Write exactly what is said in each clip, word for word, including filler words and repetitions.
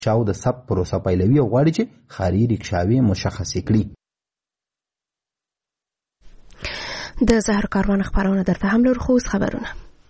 چاو د ثبت پروسه پیلوي او غواړي چې ښاري ریکشاوې مشخصې کړي. د زهر کاروان خبرونه درته هم لرو، خو اوس خبرونه.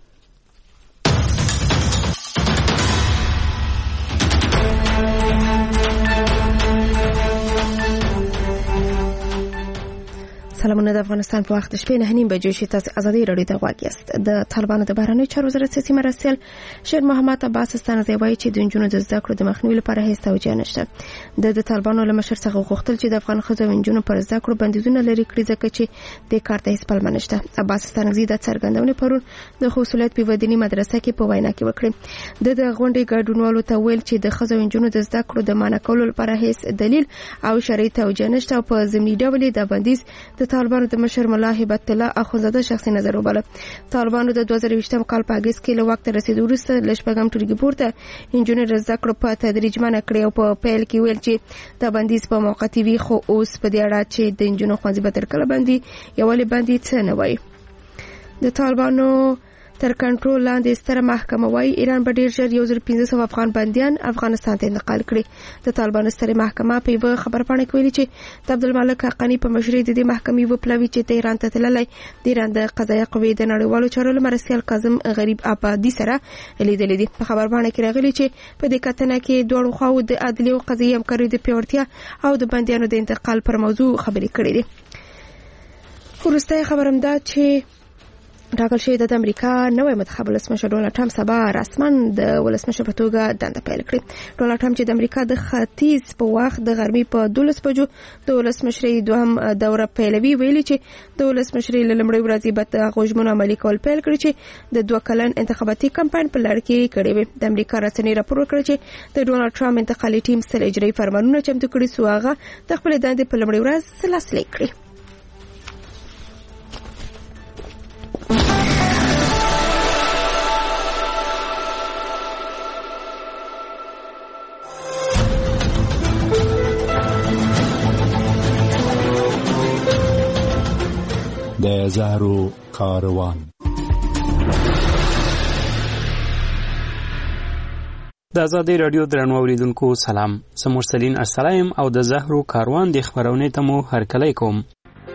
سلامونه. د افغانستان په وخت شپې نه نیم بجې چې تاسو ازادي رادیو ته غواړئ یاست. د طالبانو د بهرنیو چارو وزارت سیاسي مرستیال شیر محمد عباس ستانزی وایي چې د نجونو د زده کړو د مخنیوي لپاره هیڅ توجیه نشته. د د طالبانو له مشر څخه غوښتل چې د افغان ښځو او نجونو پر زده کړو بندیزونه لرې کړي ځکه چې د کار ته هیڅ پلمه نشته. عباس ستانزی د څرګندونې پرون د خصوصیت په ودینی مدرسه کې په وینا کې وکړه. د د غونډې ګډونوالو ته ویل چې د ښځو او نجونو د زده کړو د منع کولو لپاره هیڅ دلیل او شرعي توجیه نشته او په ضمني ډول د بندیز د طالبانو د مشر ملا هبت الله اخوندزاده شخصي نظر وباله. طالبانو د دوه زره یوولسم کال په اگست کې له وخت رسیدو وروسته له شپږم ټولګي پورته انجونر زده کړو په تدریج منع کړې او په پیل کې ویل چې د بندیز په موقتي وي، خو اوس په دې اړه چې د انجونو ښوونځي به تر کله بندي یا ولې بندي څه نه وایي. د طالبانو تر کنټرول لاندې ستره محکمه وايي ایران به ډیر ژر یو زر پنځه سوه افغان بندیان افغانستان ته انتقال کړي. د طالبانو ستره محکمه په یوه خبرپاڼه کې ویلي چې د عبدالملک حقانی په مشرۍ د دې محکمې وپلوي چې تهران ته تللی د ایران د قضایه قوې د نړیوالو چارو مرستیال کاظم غریب آبادي سره لیدلې دي. په خبرپاڼه کې راغلي چې په دې کتنه کې دواړو خواو د عدلي او قضایي همکارۍ د پیاوړتیا او د بندیانو د انتقال پر موضوع خبرې کړې دي. وروسته خبرم دا چې ټاکل شوې ده د امریکا نوی منتخب ولسمشر ډونالډ ټرمپ سبا رسما د ولسمشر په توګه دنده پیل کړي. ډونالډ ټرمپ چې د امریکا د ختیځ په وخت د غرمې په دولس بجو د ولسمشرۍ دوهم دوره پیلوي ویلي چې د ولسمشرۍ له لومړۍ ورځې به د هغو ژمنو عملي کول پیل کړي چې د دوه کلن انتخاباتي کمپاین په لړ کې کړي وي. د امریکا رسنۍ راپور ورکړی چې د ډونالډ ټرمپ انتقالي ټیم سل اجرایي فرمانونه چمتو کړي سو هغه د خپلې دندې په لومړۍ ورځ لاسلیک کړي. د زهرو کاروان. د ازادي رادیو درنو اوریدونکو سلام. سمورسلین السلام او د زهرو کاروان د خبرونه ته مو هرکلی کوم.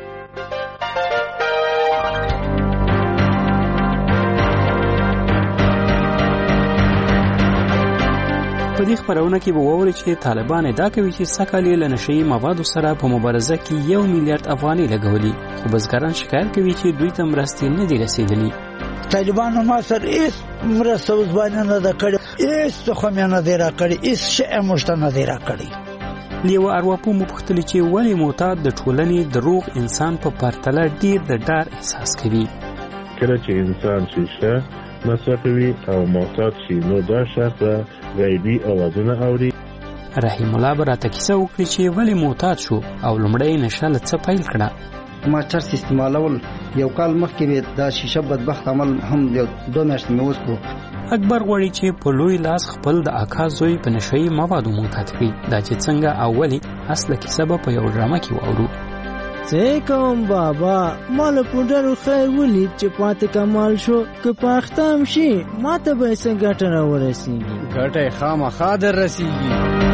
په دې خبرونه کې به ووري چې طالبان ادعا کوي چې سکه‌لې له نشئی موادو سره په مبارزه کې یو میلیارډ افغانۍ لګولي، خو بزګران شکایت کوي چې دوی ته مرستې نه دي رسیدلې. طالبانو ما سره هیڅ مرسته وزبانه نه ده کړې، هیڅ تخم نه دی راکړی، هیڅ شی موږ ته نه دی راکړی. لیو ارواپو مو پوښتلي چې ولې معتاد د ټولنې د روغ انسان په پرتله ډیر د ډار احساس کوي. کله چې انسان شیشه مصرفوي او معتاد شي نو دا شخص غیبي اوازونه اوري. رحیم الله به راته کیسه وکړي چې ولې معتاد شو او لومړی نشه له څه پیل کړه. ما چرس استعمالول یو کال مخکې دا شیشه بدبخت عمل هم یو دوه میاشتې مې وکړو. اکبر غواړي چې په لوی لاس خپل د اکا زوی په نشئی موادو معتاد کړي. دا چې څنګه اولي اصله کیسه به په یو ډرامه کې واورو. څه کوم بابا، مال پوډرو خیر ولید چې پاتې کمال شو، که پاختم شي ماته به څنګه ګټه راورسیږي. ګټه خامخا در رسیږي.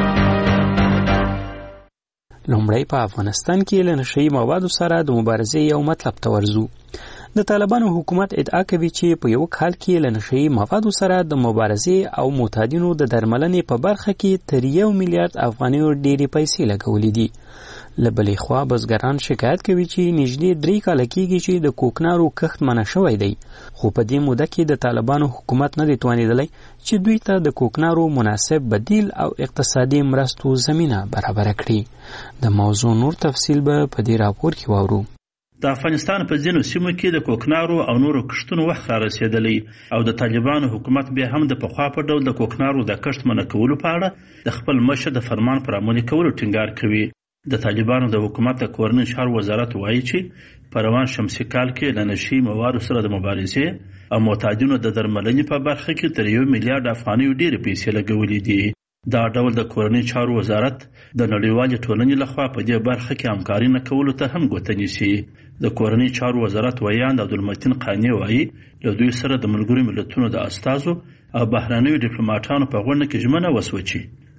لومړی په افغانستان کې له نشئی موادو سره د مبارزې یو مطلب ته ورځو. د طالبانو حکومت ادعا کوي چې په یو کال کې له نشئی موادو سره د مبارزې او معتادینو د درملنې په برخه کې تر یو میلیارډ افغانیو ډېرې پیسې لګولې دي. له بلې خوا بزګران شکایت کوي چې نږدې درې کاله کېږي چې د کوکنارو کښت منع شوی دی، خو په دې موده کې د طالبانو حکومت نه دی توانېدلی چې دوی ته د کوکنارو مناسب بدیل او اقتصادي مرستو زمینه برابره کړي. د موضوع نور تفصیل به په دې راپور کې واورو. د افغانستان په ځینو سیمو کې د کوکنارو او نورو کښتونو وخت را رسېدلی او د طالبانو حکومت بیا هم د پخوا په ډول د کوکنارو د کښت منع کولو په اړه د خپل مشر د فرمان پر عملي کولو ټینګار کوي. د طالبانو د حکومت د کورنۍ چارو وزارت وایي چې په روان شمسي کال کې له نشئی موادو سره د مبارزې او معتادینو د درملنې په برخه کې تر یو میلیارډ افغانیو ډېرې پیسې لګولې دي. دا ډول د کورنۍ چارو وزارت د نړیوالې ټولنې لخوا په دې برخه کې همکاري نه کولو ته هم ګوته نیسي. د کورنۍ چارو وزارت ویاند عبدالمتین قانی وایي له دوی سره د ملګرو ملتونو د استازو او بهرنیو ډیپلوماټانو په غونډه کې ژمنه وسوه چې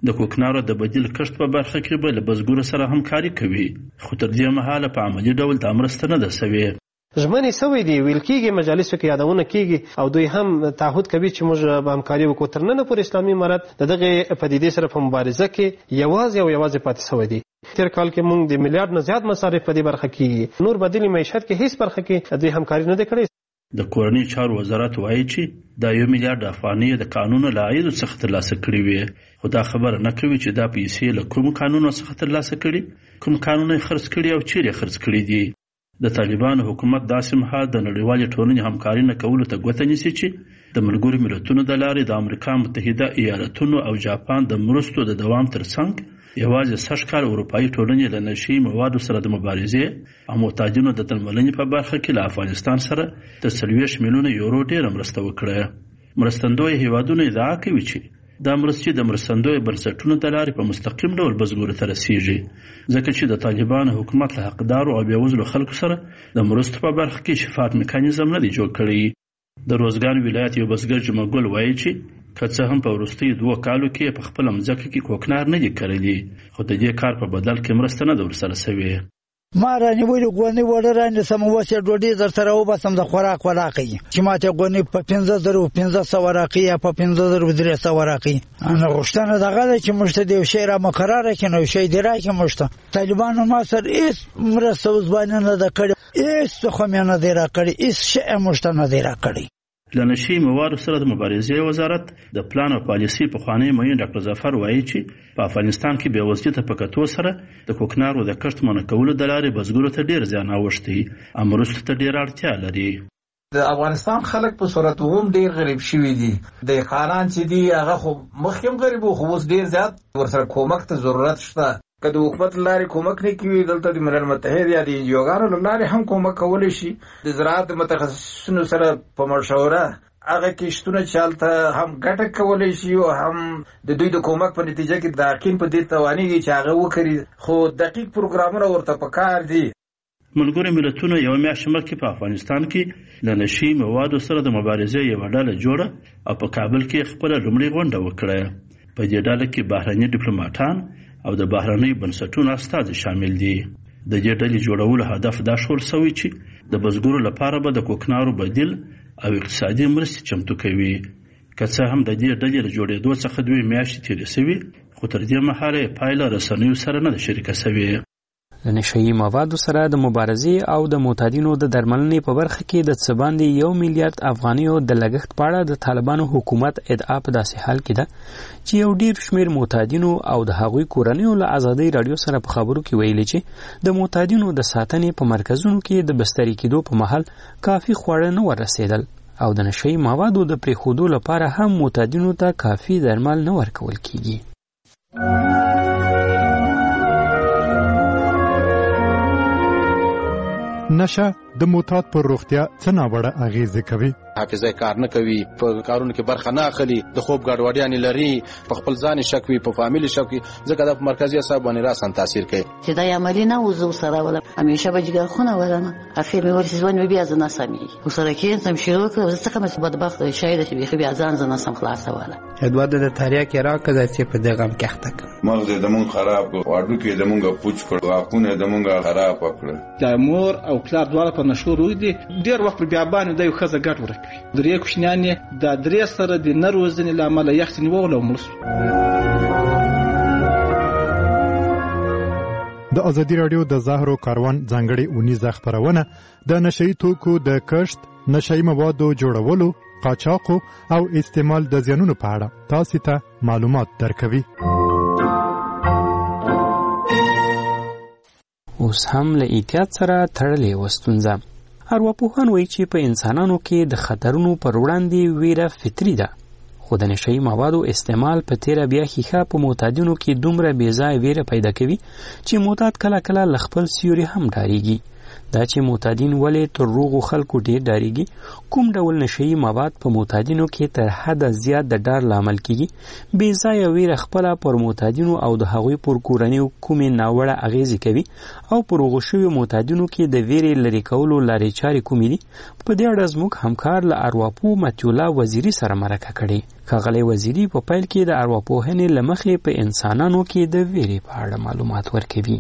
د کوکنارو د بدیل کښت په برخه کې به له بزګرو سره همکاري کوي، خو تر دې مهاله په عملي ډول دا مرسته نه ده سوې. ژمنې سوې دي، ویل کېږي، مجالسو کې یادونه کېږي او دوی هم تعهد کوي چې موږ به همکاري وکړو. تر ننه پورې اسلامي امارت د دغې پدیدې سره په مبارزه کې یوازې او یوازې پاتې سوی دی. تیر کال کې موږ د میلیارډ نه زیات مصارف په دې برخه کې، نور بدیل معیشت کې هیڅ برخه کې دوی همکاري نه ده کړې. د کورنۍ چارو وزارت وایي چې دا یو میلیارډ افغانۍ د قانون له عایدو څخه ترلاسه کړي وي، خو دا خبره نه کوي چې دا پیسې له کوم قانونو څخه ترلاسه کړي، کوم قانون یې خرڅ کړي او چیرې خرڅ کړي دي. د طالبانو حکومت داسې مهال د نړیوالې ټولنې همکاري نه کولو ته ګوته نیسي چې د ملګرو ملتونو د لارې د امریکا متحده ایالتونو او جاپان د مرستو د دوام ترڅنګ یوازې سږ کال اروپایي ټولنې له نشي موادو سره د مبارزې او معتادینو د درملنې په برخه کې له افغانستان سره د څلوېښت میلیونه یورو ډېره مرسته وکړه. مرستندوی هیوادونه ادعا کوي چې دا مرستې د مرستندوی بنسټونو د لارې په مستقیم ډول بزګرو ته رسیږي، ځکه چې د طالبانو حکومت له حقدارو او بېوزلو خلکو سره د مرستو په برخه کې شفاف میکانیزم نه دی جوړ کړی. د روزګان ولایت یو بزګر جمعه ګل وایي چې که څه هم په وروستیو دوه کالو کې په خپله مځکه کې کوکنار نه دي کرلي، خو د دې کار په بدل کې مرسته نه ده ورسره سوې. ما رانیولې غونې وړه رانیسم، اوس یې ډوډۍ درسره وباسم د خوراک وراقي چې ماته غونې په پنځه زرو پنځه سوه راقي یا په پنځه زرو درې سوه راقي. انا غوښتنه دغه ده چې موږ ته د یو شی را مقرره کړي، نو یو شی دې راکړي موږ ته. طالبانو ما سره هېڅ مرسته اوس باندې نه ده کړې، هېڅ تخم یې نه دی راکړی، هېڅ شی یې موږ ته نه دی راکړی. له نشي موادو سره د مبارزې وزارت د پلان او پالیسي پخوانی معین ډاکټر ظفر وایي چې په افغانستان کې بېوزلي ته په کتو سره د کوکنارو د کښت منع کولو د لارې بزګرو ته ډېر زیان اوښتی او مرستو ته ډېره اړتیا لري. د افغانستان خلک په صورت هم ډېر غریب شوي دي. د خانان چې دي هغه خو مخکې هم غریب وو، خو اوس ډېر زیات ورسره کومک ته ضرورت شته. که د حکومت لارې کومک نه کوي، دلته د ملل متحد یا د انجیوګانو له لارې هم کومک کولی شي. د زراعت متخصصینو سره په مشوره هغه کښتونه چې هلته هم ګټه کولی شي او هم د دوی د کومک په نتیجه کې د حقین په دې توانېږي چې هغه وکړي، خو دقیق پروګرامونه ورته پکار دي. ملګرو ملتونو یوه میاشت مخکې په افغانستان کې له نشي موادو سره د مبارزې یوه ډله جوړه او په کابل کې خپله لومړۍ غونډه وکړه. په دې ډله کې بهرني ډیپلوماټان او د بهرنیو بنسټونو استازي شامل دي. د دې ډلې جوړولو هدف دا ښول سوی چې د بزګرو لپاره به د کوکنارو بدیل او اقتصادي مرستې چمتو کوي. که څه هم د دې ډلې له جوړېدو څخه دوې میاشتې تېرې سوي، خو تر دې مهاله یې پایله رسنیو سره نه ده شریکه سوې. د نشهیي موادو سره د مبارزې او د معتادینو د درملنې په برخه کې د څه باندې یو میلیارډ افغانیو د لګښت په اړه د طالبانو حکومت ادعا په داسې حال کې ده چې یو ډیر شمېر معتادینو او د هغوی کورنیو له ازادۍ راډیو سره په خبرو کې ویلي چې د معتادینو د ساتنې په مرکزونو کې د بستري کېدو په مهال کافي خواړه نه ورسېدل او د نشهیي موادو د پرېښودو لپاره هم معتادینو ته کافي درمل نه ورکول کېږي. نشه د معتاد پر روغتیا څه ناوړه اغیزې کوي؟ حافظه کار نه کوي، په کارونو کې برخه نه اخلي، د خوب ګډوډیانې لري، په خپل ځان شک وي، په فامیل شک وي، ځکه دا په مرکزي اعصاب باندې راسن تاثیر کوي. چې دا عملی نه وزو سره ولا همیشه به جګر خونه ولنه اخر مې ورسې ځوان مې بیا ځنه سمي وسره کې تم شروع کړ څه کوم بدبخت شاید چې بیا بیا ځان ځنه سم خلاص ولا ادواد د تاریخ کې راکړه چې په دغه کې اخته مغز د مون خراب کړ، واډو کې د مونږه پوچ کړ، واخونه د مونږه خراب کړ. د مور او پلار دواړه په نشو روي دي، ډیر وخت په بیابان د یو خزه ګټ ورکوي. درې کوشنیانې د درې سره د نروزنې لامل یخت نیول او ملس. د ازادي رادیو د زهرو کاروان ځانګړي اونیزه خبرونه د نشئی توکو د کښت، نشئی موادو جوړولو، قاچاقو او استعمال د زیانونو په اړه تاسو ته معلومات درکوي. اوس هم له احتیاط سره تړلې وستونزه. ارواپوهان وایي چې په انسانانو کې د خطرونو پر وړاندې ویره فطري ده، خو د نشهیي موادو استعمال په تیره بیا ښیښه په معتادینو کې دومره بې ځایه ویره پیدا کوي چې معتاد کله کله له خپل سیوري هم ډارېږي. دا چې معتادین ولې تر روغو خلکو ډیر ډاریږي، کوم ډول نشهیي مواد په معتادینو کې تر حده زیات د ډار لامل کیږي، بې ځایه ویره خپله پر معتادینو او د هغوی پر کورنیو کومې ناوړه اغیزې کوي او پر هغو شویو معتادینو کې د ویرې لرې کولو لارې چارې کومې دي. په دې اړه زموږ همکار له ارواپوه متیولا وزیري سره مرکه کړې. ښاغلی وزیري په پیل کې د ارواپوهنې له مخې په انسانانو کې د ویرې په اړه معلومات ورکوي.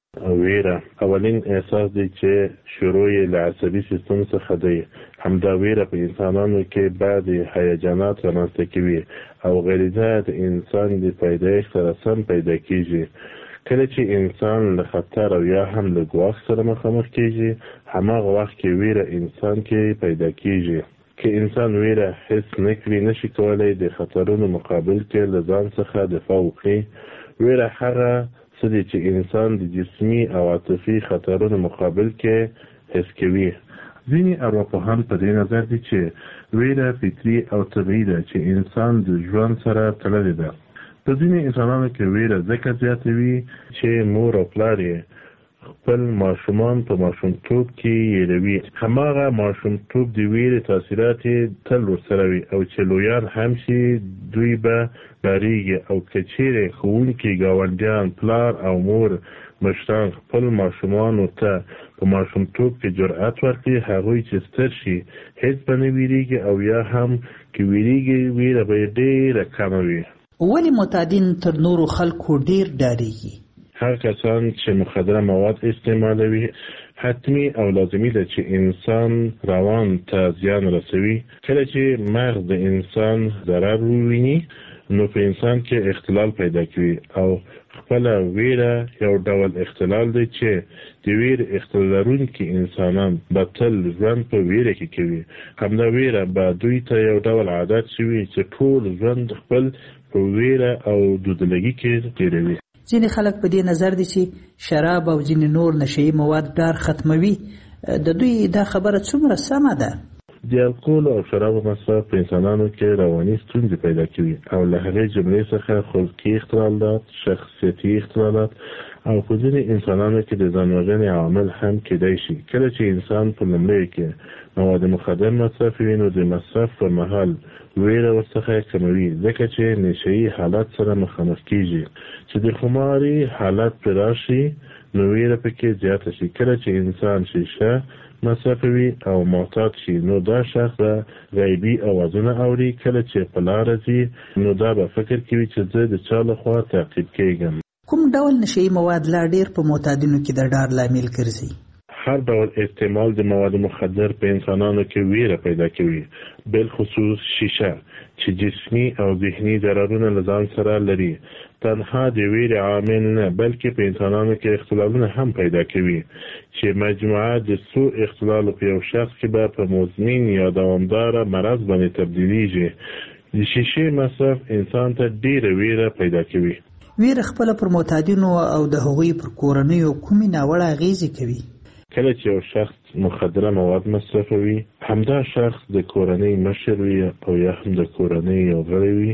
ویره اولین احساس دی چې شروع یې له عصبي سیستم څخه دی. همدا ویره په انسانانو کې بعضې هیجانات رامنځته کوي او غریزه د انسان د پیدایښت سره سم پیدا کیږي. کله چې انسان له خطر او یا هم له ګواښ سره مخامخ کیږي، هماغه وخت کې ویره انسان کې پیدا کیږي. که انسان ویره حس نه کړي، نشي کولی د خطرونو مقابل کې له ځان څخه دفاع وکړي. ویره هغه څه دی چې انسان د جسمي او عاطفي خطرونو مقابل کې حس کوي. ځینې ارواپوهان په دې نظر دي چې ویره فطري او طبیعي ده چې انسان د ژوند سره تړلې ده. په ځینې انسانانو کې ویره ځکه زیاته وي چې مور او پلار یې خپل ماشومان په ماشومتوب کې یېروي. هماغه ماشومتوب د ویرې تاثیرات تل ورسره وي او چې لویان هم شي دوی به ډارېږي. او که چیرې ښوونکي، ګاونډیان، پلار او مور مشران خپل ماشومانو ته په ماشومتوب کې جرأت ورکړي، هغوی چې ستر شي هیڅ به نه ویریږي او یا هم که ویریږي ویره به یې ډېره کمه وي. ولې معتادین تر نورو خلکو ډېر ډارېږي؟ هر کسان چې مخدره مواد استعمالوي حتمی او لازمی ده چې انسان روان ته زیان رسوي. کله چې مغز د انسان ضرر وویني نو په انسان کې اختلال پیدا کوي او خپله ویره یو ډول اختلال دی چې د ویرې اختلال لرونکي انسانان به تل ژوند په ویره کې کوي. همدا ویره به دوی ته یو ډول عادت شوي چې ټول ژوند خپل په ویره او دودلګي کې تیروي. ځینې خلک په دې نظر دي چې شراب او ځینې نور نشهیي مواد ډار ختموي. د دوی دا خبره څومره سمه ده؟ د الکول او شرابو مصرف په انسانانو کې رواني ستونزې پیدا کوي او له هغې جملې څخه خلقي اختلالات، شخصیتي اختلالات او په ځینې انسانانو کې د ځان وژنې عوامل هم کیدای شي. کله چې انسان په لومړیو کې مواد مخدر مصرفوي نو د مصرف پر مهال ویره ورڅخه کموي، ځکه چې نشهیي حالت سره مخامخ کیږي. چې د خماري حالت پرې راشي نو ویره پکې زیاته شي. کله چې انسان شیشه مصرفوي او معتاد شي نو دا شخص غیبي اوازونه اوري. کله چې په لاره ځي نو دا به فکر کوي چې زه د چا لخوا تعقیب کیږم. کوم ډول نشهیي مواد لا ډیر په معتادینو کې د ډار لامل ګرځي؟ هر ډول استعمال د مواد مخدر په انسانانو کې ویره پیدا کوي، بالخصوص شیشه چې جسمي او ذهني ضررونه له ځان سره لري. تنها د ویرې عامل نه بلکې په انسانانو کې اختلالونه هم پیدا کوي چې مجموعه د څو اختلالو په یو شخص کې به په مزمن یا دوامداره مرض باندې تبدیلیږي. د شیشې مصرف انسان ته ډیره ویره پیدا کوي. ویره خپله پر معتادینو او د هغوی پر کورنیو کومې ناوړه اغیزې کوي؟ کله چې یو شخص مخدره مواد مصرفوي، همدا شخص د کورنۍ مشر وي او یا هم د کورنۍ یو غړی وي.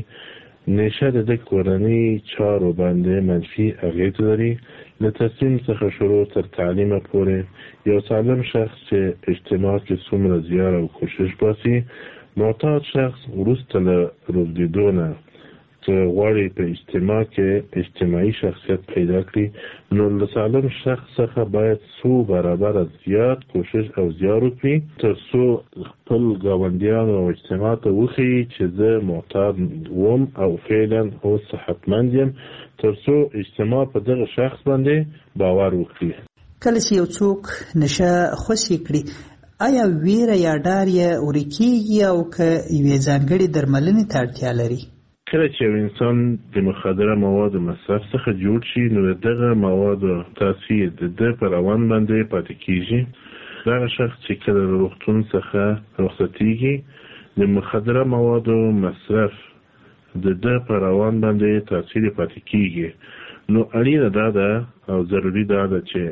نشه د کورنۍ چارو باندې منفي اغیز لري. له تصمیم څخه شروع تر تعلیم پورې یو سالم شخص چې اجتماع کې څومره زیار او کوشش باسي، معتاد شخص وروسته له روږدېدو نه که غواړي په اجتماع کې اجتماعي شخصیت پیدا کړي نو له سالم شخص څخه باید څو برابره زیات کوشش او زیار وکړي تر څو خپل ګاونډیانو او اجتماع ته وښیي چې زه معتاد وم او فعلا اوس صحتمند یم، تر څو اجتماع په دغه شخص باندې باور وکړي. کله چې یو څوک نشه خوسي کړي، آیا ویره یا ډار یې ورکیږي او که یوې ځانګړې درملنې ته اړتیا لري؟ کله چې یو انسان د مخدره موادو مصرف څخه جوړ شي نو دغه موادو تاثیر د ده په روان باندې پاتې کیږي. دغه شخص چې کله له روغتون څخه رخصتیږي د مخدره موادو مصرف د ده په روان باندې تاثیر پاتې کیږي. نو اړینه دا ده او ضروري دا ده چې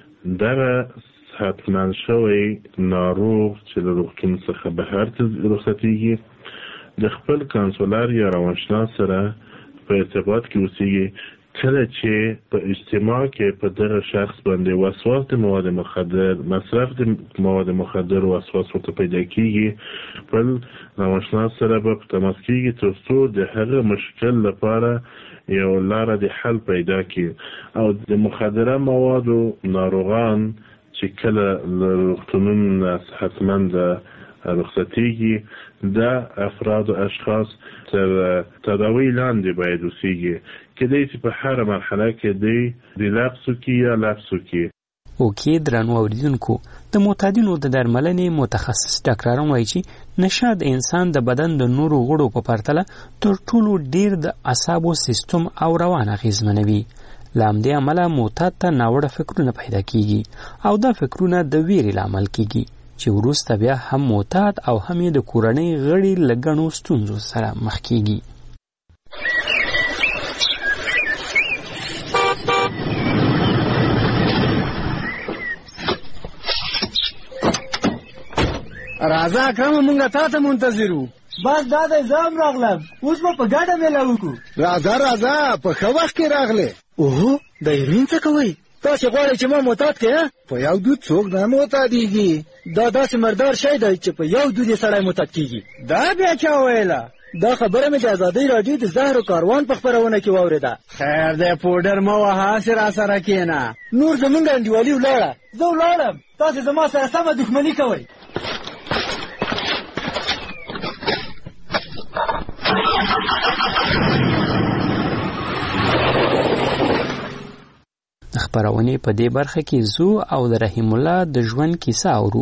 دغه صحتمند شوی ناروغ چې له روغتون څخه بهر ته رخصتیږي د خپل کانسولر یا روانشناس سره په ارتباط کې اوسیږي کله چې په اجتماع کې په دغه شخص باندې وسواس د مواد مخدر مصرف د مواد مخدر وسواس ورته پیدا کیږي خپل نوښتنه سره به په تماس کیږي تر څو د هغه مشکل لپاره یو لاره د حل پیدا کړي او د مخدره موادو ناروغان چې کله له روغتونونو صحتمند رخصتیږي دا افراد او اشخاص تر تداوی لاندې باید اوسیږي کدی چې په هر مرحله کې دی د لغسو کې یا لفظو کې او کې درنو اوریدونکو د معتادینو د درملنې متخصص ډاکټران وایي چې نشه د انسان د بدن د نورو غړو په پرتله تر ټولو ډیر د اعصابو سیستم او روان اغیزمنوي. له همدې امله معتاد ته ناوړه فکرونه پیدا کیږي او دا فکرونه د ویرې لامل کیږي چې وروسته بیا هم معتاد او هم د کورنۍ غړي له ګڼو ستونزو سره مخ کیږي. راځه اکرم مونږه تا ته منتظر وو. بس دا د ځام راغلم اوس به په ګډه میله وکړو. راځه راځه په ښه وخت کې راغلې. اوهو د ایرین څه کوئ؟ تاسې غواړئ چې ما معتاد کړې؟ په یو دود څوک نه معتادېږي. دا داسې مردار شی دی چې په یو دود یې سړی معتاد کېږي. دا بیا چا ویله؟ دا خبره مې د ازادۍ راډیو د زهرو کاروان په خپرونه کې واورېده. خیر دی پوډر مه وهه هسې راسره کښېنه. نور زمونږ انډیوالي ولاړه. زه ولاړم تاسې زما سره سمه دښمني کوئ. خبرونه په دې برخه کې زو او د رحیم الله د ژوند کیسه اورو.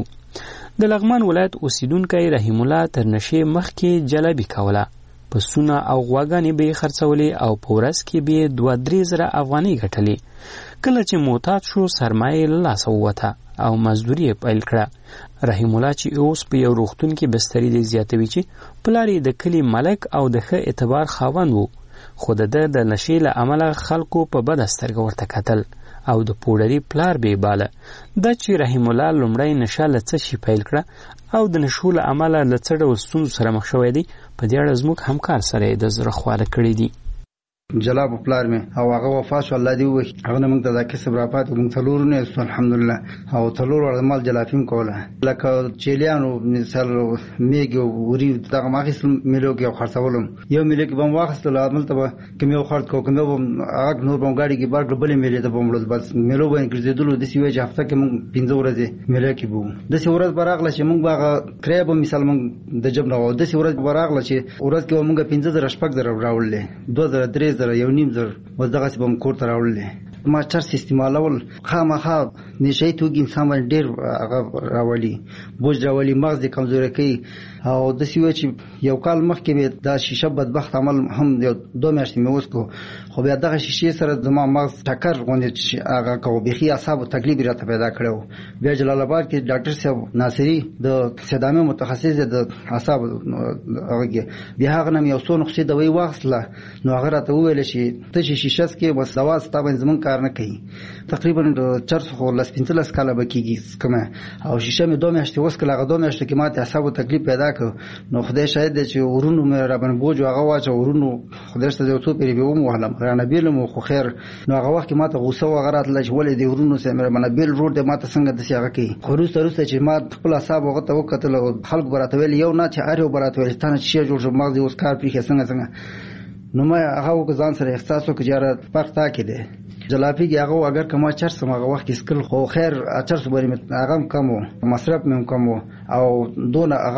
د لغمان ولایت اوسیدونکی رحیم الله تر نشې مخکې جلبي کوله. پسونه او غواګانې به یې خرڅولې او په ورځ کې به یې دوه درې زره افغانۍ ګټلې. کله چې معتاد شو سرمایې له لاسه ووته او مزدوري یې پیل کړه. رحیم الله چې اوس په یو روغتون کې بستري دی زیاتوي چې پلار یې د کلي ملک او د ښه اعتبار خاوند و، خو د ده د نشې له امله خلکو په بده سترګه ورته کتل او د پوډري پلار به باله. دا چې رحیم الله لومړی نشه له څه شي پیل کړه او د نشو له امله له څه ډول ستونزو سره مخ شوی دی، په دې اړه زموږ همکار سره یې د زړه خواله کړي دي. جلاب پلار مې او هغه وفات شو، الله دې وکړي. هغه نه موږ ته دا کسب را پاتې، موږ څلور نه یو الحمدلله، او څلور ورځې مال جلافیم کوله لکه چیلیانو مثال میږي وري دغه ماخیستل میلو کې خرڅولم. یو میلو کې به م واخیستل هملته به کوم یو خرڅ کو کوم به هغه نور به م ګاډي کې بار کړ بلې میلې ته به م وړل. بس میلو به ګرځېدلو داسې وایي چې هفته کې موږ پنځه ورځې میله کې به وو. داسې ورځ به راغله چې موږ به هغه کرایه به مثال موږ د جب نه وو. داسې ورځ به راغله چې ورځ کې به موږ پنځه زره شپږ زره راوړلې، دوه زره درې زره یو نیم زر بس دغسې به م کور ته راوړلې. ما چرس استعمالول خامخا نشهیي توکي انسان باندې ډېر هغه راولي، بوج راولي، مغز یې کمزوری کوي. او داسې وایي چې یو کال مخکې مې دا شیشه بدبخت عمل هم یو دوه میاشتې مې وسکو، خو بیا دغه شیشې سره زما مغز ټکر غوندې هغه کو بیخي اعصابو تکلیف یې راته پیدا کړی و. بیا جلال آباد کې ډاکټر صاحب ناصري د صدامې متخصص دی د اعصابو هغه کې، بیا هغه نه مې یو څو نسخې دوایي واخیستله. نو هغه راته وویل چې ته چې شیشه څکې بس دوا ستا باندې زمونږ کار نه کوي. تقریبا د چرس خو لس پنځلس کاله به کېږي څکمه، او شیشه مې دوه میاشتې وڅکله. هغه دوه میاشتو کې ماته اعصابو تکلیف پیدا کړ. نو خدای شاهد دی چې ورونو مې راباندې بوج هغه واچو، ورونو خدای ته یو څو پیرې به وموهلم رانه بیلم، خو خیر. نو هغه وخت کې ماته غوسه وغه راتله چې ولې دې ورونو سره مې راباندې بیل روډ دی ماته څنګه داسې هغه کوي. خو وروسته وروسته چې ما خپل اعصاب هغه ته وکتل، خلکو به راته ویل یو نه چې هر یو به راته ویل تا نه چې شی جوړ شو مغز یې اوس کار پرېښی څنګه څنګه. نو ما هغه وکړه ځان سره احساس وکړه چې یاره فرق تا کې دی. جلافي کې هغه اگر کما چرس هغه وخت کې سکل، خو خیر چرس باندې هغه کم وو، مصرف مې کم وو، او دون هغه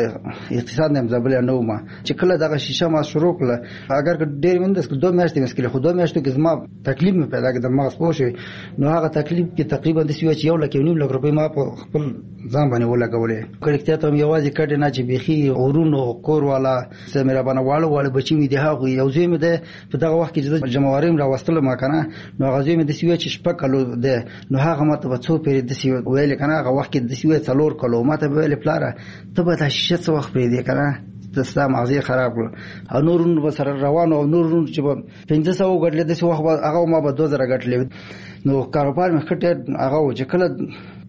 اقتصاد نه مزبل نه و. ما چې کله دغه شیشه ما شروع کړه اگر ډېر وندس دوه میاشتې مسکله، خو دوه میاشتو کې زما تکلیف مې پیدا کړ د مغز پوه شوی. نو هغه تکلیف کې تقریبا د سوي چې یو لک یو نیم لک روپۍ ما په خپل ځان باندې ولګولې. کړکتیا ته مې یوازې کډې نه چې بیخي غرونو کور والا سره مې را باندې واړه واړه بچي مې دي. هغه یو ځای مې ده په دغه وخت کې چې جمعواریم را وستل ما کنه، نو هغه ځای مې د سوي چې شپږ کلو ده. نو هغه ماته به څو پیرې د سوي ویل کنه، هغه وخت کې د سوي څلور کلو ماته ویل پلاره ته به دا شیشه څه وخت پرېږدې کنه، دستا مغزي خراب کړ. او نورونو به سره روانو، او نورونو چې به پنځه سوه ګټلې داسې وخت به هغه ما به دوه زره ګټلې. نو کاروبار مې ښه ډېر هغه و چې کله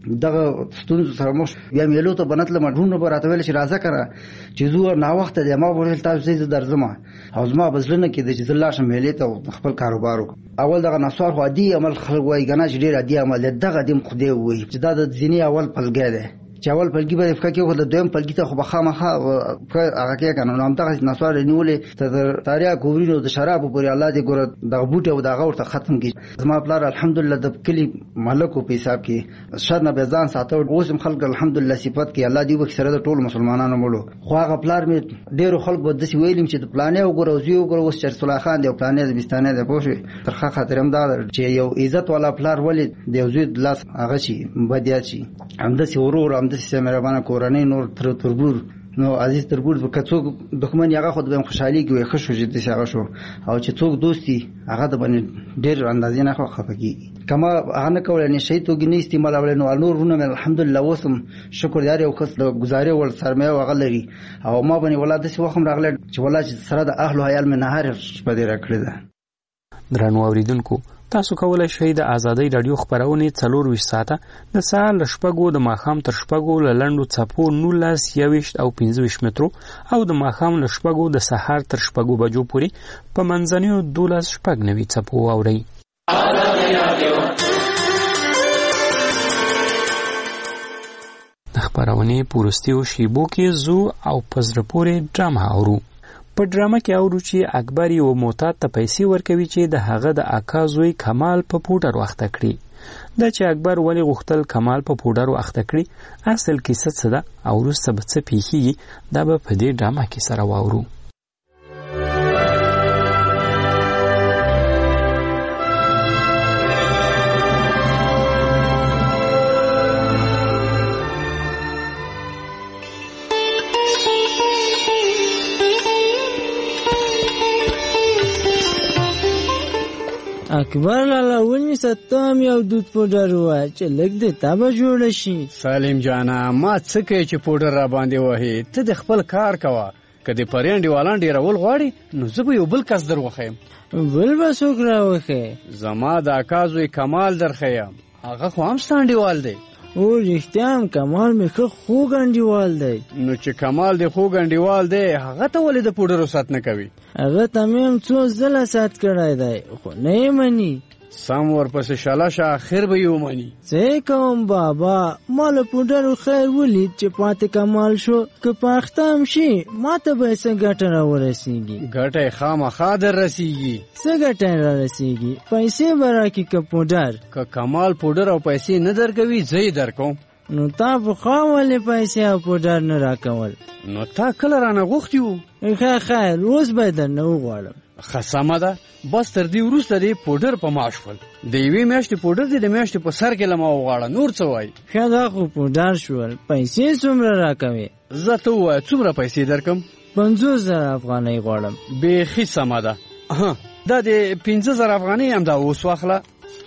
دغه ستونزو سره مخ بیا میلو ته بنتله مډونه به راته ویل چې راځه کړه چې زه نا وخت دی ما ورته تاسو زه درځم او زما بزلنه کې د چې الله شم میلې ته خپل کاروبار وکړ. اول دغه نسوار خو عادي عمل خلک وایي کنه چې ډیر عادي عمل دغه دیم خدای وایي چې دا د ځینی اول پلګی دی چې اول پلګي به فکر کې خو د دویم پلګي ته خو بخامخه هغه کې کنه نو هم دغه نسوار نیولې ته تاریخ ګورینو د شراب پورې الله دې ګور د بوټي او دغه ورته ختم کی. زما پلار الحمدلله د کلی مالک په حساب کې شر نه به ځان ساتو اوس هم خلک الحمدلله صفات کې الله دې وکړي سره د ټول مسلمانانو مړو خو هغه پلار مې ډیرو خلک به د سی ویلم چې د پلانې او ګروزي او ګروس چر صلاح خان دی او پلانې د بستانې د پوښي ترخه خاطر هم دا چې یو عزت والا پلار ولې د یو زوی لاس هغه شي بدیا شي هم د سی ورور هم د سی مهربانه کورنۍ نور تر تربور نو عزیز تربور به کڅوګ دښمن هغه خود به خوشحالي کوي خوشو چې دې هغه شو او چې څوک دوستي هغه د باندې ډېر اندازې نه خو خفقي کما هغه نه کول نه شي توګ نه استعمال اول نو نورونه الحمدلله وسم شکر یاري او خص گزارې ول سرمایه وغلري او ما باندې ولادت سي وخم راغله چې ولادت سره د اهل او عیال منه هر په دې راکړه ده. درنو اوریدونکو تاسو کولای شئ د آزادۍ رادیو خبرونه څلور ویشت ساعته د سهار له شپږو د ماښام تر شپږو له لنډو څپو نولس یوویشت او پنځه ویشت مترو او د ماښام له شپږو د سهار تر شپږو بجو پورې په منځنیو دولس شپږ نوي څپو اورئ. د خبرونې په وروستیو شیبو کې زو او په زړه پورې ډرامه اورو. په ډرامه کې اورو چې اکبر یو معتاد ته پیسې ورکوي چې د هغه د اکا زوی کمال په پوډر واخته کړي. دا چې اکبر ولې غوښتل کمال په پوډر واخته کړي اصل کیسه څه ده او وروسته به څه پیښیږي دا به په دې ډرامه کې سره واورو. اکبر لالا ونی ستام یو دود پوډر وای چې لګ دې تابه جوړ شي. سالم جانا ما څه کوي چې پوډر را باندې وهي ته د خپل کار کوه کدی پرېنډي والان ډیر ول غواړي نو زه به یو بل کس دروخم. بل به څوک راوخه؟ زما د اکازوی کمال درخیم هغه خو هم ستانډیوال دی. او رښتیا کمال مې خو خو ګنډیوال دی. نو چې کمال دی خو ګنډیوال دی هغه ته ولې د پوډرو سات نه کوي؟ هغه ته مې څو ځله سات کړی دی خو نه مني. سم ورپسې شالاشه اخر به یې ومني. څه کوم بابا ما له پوډرو خیر ولید چې پاتې کمال شو که په اخته هم شي ما ته به څه ګټه راورسېږي. ګټه یې خامخا در رسېږي. څه ګټه یې رارسېږي؟ پیسې به راکړي که پوډر؟ که کمال پوډر او پیسې نه درکوي زه یې درکوم. نو تا پخوا ولې پیسې او پوډر نه راکول؟ نو تا کله رانه غوښتي وو؟ ښه خیر اوس به در نه وغواړم. ښه سمه ده بس تر دې وروسته دې پوډر په ما شول. د یوې میاشتې پوډر دې د میاشتې په سر کې له ما وغواړه نور څه وایي؟ ښه دا خو پوډر شول پیسې څومره راکوې؟ زه ته ووایه څومره پیسې درکم؟ پنځوس زره افغانۍ غواړم. بیخي سمه ده. دا د پنځه زره افغانۍ هم دا اوس واخله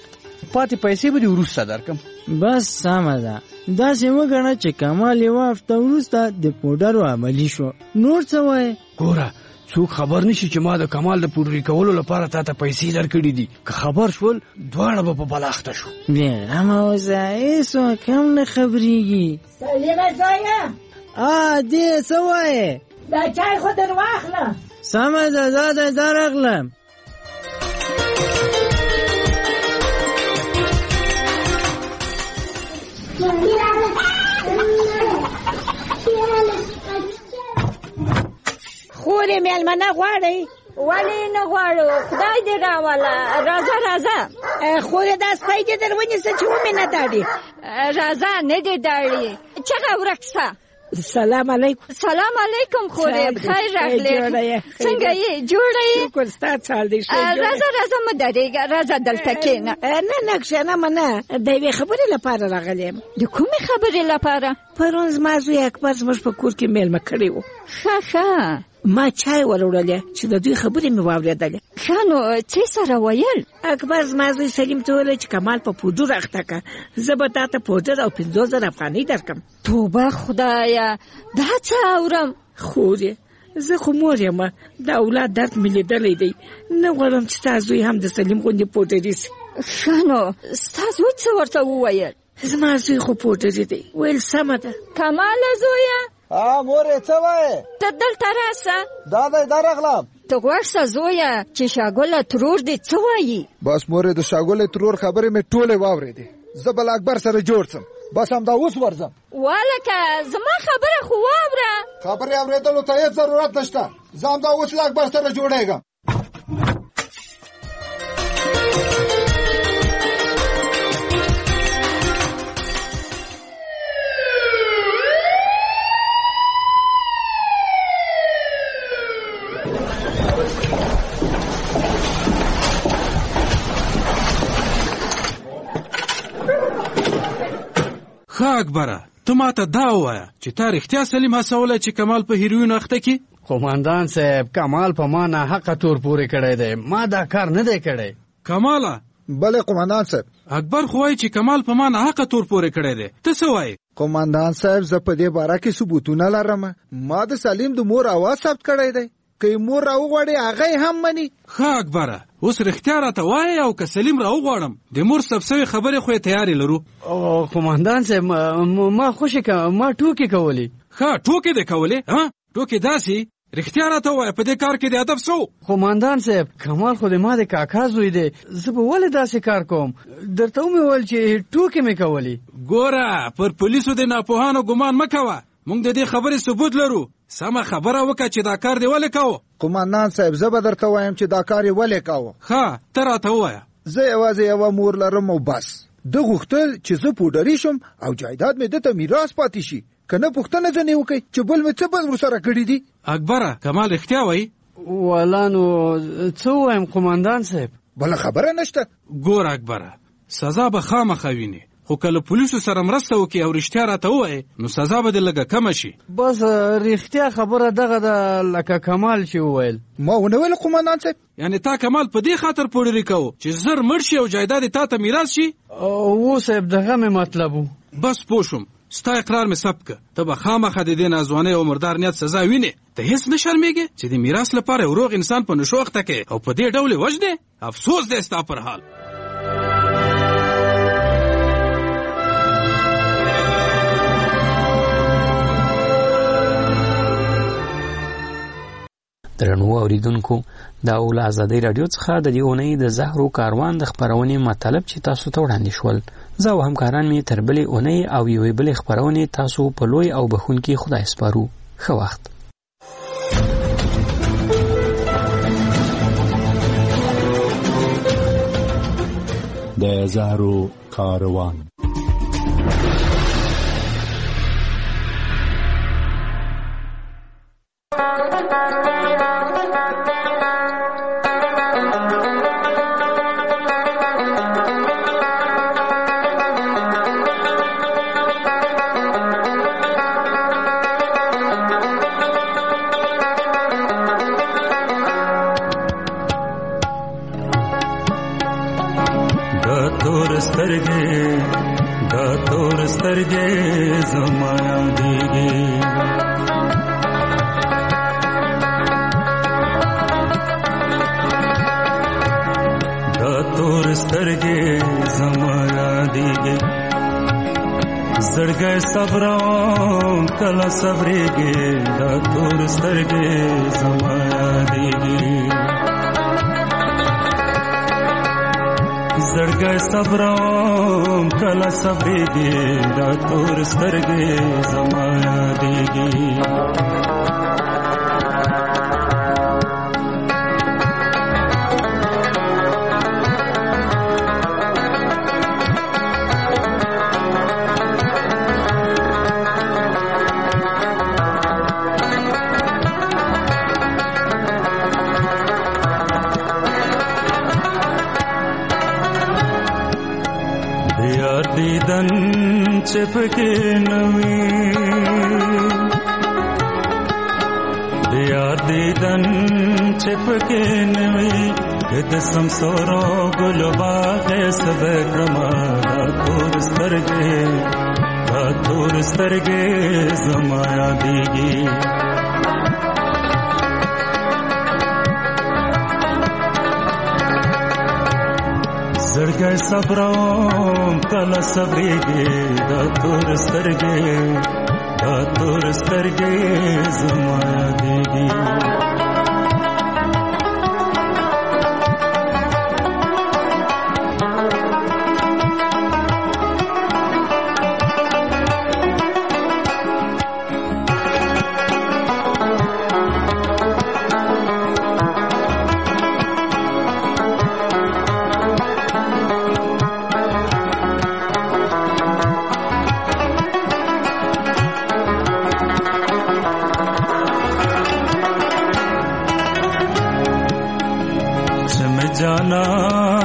پاتې پیسې به دې وروسته درکم. بس سمه ده داسې وګڼه چې کمال یوه هفته وروسته د پوډرو عملي شو نور څه وایې؟ ګوره څوک خبر نشي چې ما د کمال د پوډري کولو لپاره تا ته پیسې درکړي دي. که خبر شول دواړه به په بلاخته شو. بېغمه اوسه هېڅوک هم نه خبرېږي. سلیمه زویه آ دې څه وایې؟ دا چای خو در واخله. سمه ده دا دی دا راغلم. خورې مېلمنه غواړئ؟ ولې نه غواړو خدای دې راوله. راځه راځه خورې دا سپی دې در ونیسه چې ومې نه داړي. راځه نه دې داړي چغه ورک شه. سلام علیکم. سلام علیکم خورې خیر راغلی. څنګه یې جوړه یې؟ شکر ستا چال دې ښه. راځه راځه مه درېږه راځه دلته کښېنه. نه نه کښېنه نه د یوې خبرې لپاره راغلی یم. د کومې خبرې لپاره؟ پرون زما زوی اکبر زموږ په کور کې میلمه کړی و. ښه ښه ما چای وروړلې چې د دوی خبرې مې واورېدلې. ښه نو څه سره ویل؟ اکبر زما زوی سلیم ته وویل چې کمال په پوډر اخته که زه به تا ته پوډر او پنځوس زره افغانۍ درکړم. توبه خدایه دا څه اورم؟ خورې زه خو مور یم د اولاد درد مې لیدلی دی نه غواړم چې ستا زوی هم د سلیم غوندې پوډري سي. ښه نو ستا زوی څه ورته وویل؟ زما زوی خو پوډري دی ویل سمه ده. کماله زویه ها مورې څه وایې؟ ته دلته راسه. دا دی دا راغلم. ته غوږ شه زویه چې شاګله ترور دې څه وایي؟ بس مورې د شاګلې ترور خبرې مې ټولې واورېدې. زه به له اکبر سره جوړ سم. بس همدا اوس ورځم. والکه زما خبره خو واوره. خبرې اورېدلو ته هېڅ ضرورت نشته. زه همدا اوس له اکبر سره جوړېږم. ښه اکبره ته ماته دا ووایه چې تا رښتیا سلیم هڅولی چې کمال په هیروین اخته کړي؟ قومندان صاحب کمال په ما ناحقه تور پورې کړی دی. ما دا کار نه دی کړی. کماله؟ بله قومندان صاحب. اکبر خو وایي چې کمال په ما ناحقه تور پورې کړی دی. ته څه وایې؟ قومندان صاحب زه په دې باره کې ثبوتونه لرم. ما د سلیم د مور اواز ثبت کړی دی. که مور راوغواړي هغه هم مني. ښه اکبره اوس رښتیا راته وایې او که سلیم راوغواړم د مور ثبت شوې خبرې خو یې تیارې لرو. قومندان صاحب ما خوشې ما ټوکې کولې. ښه ټوکې دې کولې؟ ها ټوکې داسې رښتیا راته وایه په دې کار کې د ادب څه؟ قومندان صاحب کمال خو د ما د کاکا زوی دی. زه به ولې داسې کار کوم؟ درته ومې ویل چې ټوکې مې کولې. ګوره پر پولیسو د ناپوهانو ګمان مه کوه. موږ د دې خبرې ثبوت لرو. سمه خبره وکړه چې دا کار دې ولې کوو؟ قومندان صاحب زه به درته وایم چې دا کار یې ولې کوو. ښه ته راته ووایه. زه یوازې یوه مور لرم او بس. ده غوښتل چې زه پوډري شم او جایداد مې ده ته میراث پاتې شي. که نه پوښتنه ځنې وکړئ چې بل مې څه بل ورسره کړي دي. اکبره کمال رښتیا وایي؟ والا نو څه ووایم قومندان صاحب؟ بله خبره نشته. ګوره اکبره سزا به خامخا وینې خو که له پولیسو سره مرسته وکړي او رښتیا راته ووایې نو سزا به دې لږه کمه شي. بس رښتیا خبره دغه ده لکه کمال چې وویل. ما ونه ویل قومندان صاحب. یعنې تا کمال په دې خاطر پوډري کوو چې زر مړ شي او جایداد یې تا ته میراث شي؟ او صاحب دغه مې مطلب و. بس پوه شوم. ستا اقرار مې ثبت که. ته به خامخا د دې ناځوانۍ او مردار نیت سزا وینې. ته هېڅ نه شرمېږې چې د میراث لپاره یو روغ انسان په نشو اخته کړې او په دې ډول یې وژنې؟ افسوس دی ستا پر حال. درنو اوریدونکو دا اول ازادي رادیو څخه د دې اونۍ د زهرو کاروان د خبرونې مطلب چې تاسو ته وړاندې شول. زه او همکاران مې تر بلې اونۍ او یوې بلې خبرونې تاسو په لوی او بخونکي خدای سپارو. ښه وخت. د زهرو کاروان صبرېږي دا تور سترګې زما یادېږي زړګی صبروم کله صبرېږي دا تور سترګې زما یادېږي چپکے نوی دیار دیدن چپکے نوی گد سمسورو گل باغ سبکرما دا تور سترگے دا تور سترگے زمایا دیگی زړګی صبروم کله صبرېږي دا تور سترګې دا تور سترګې زما یادېږي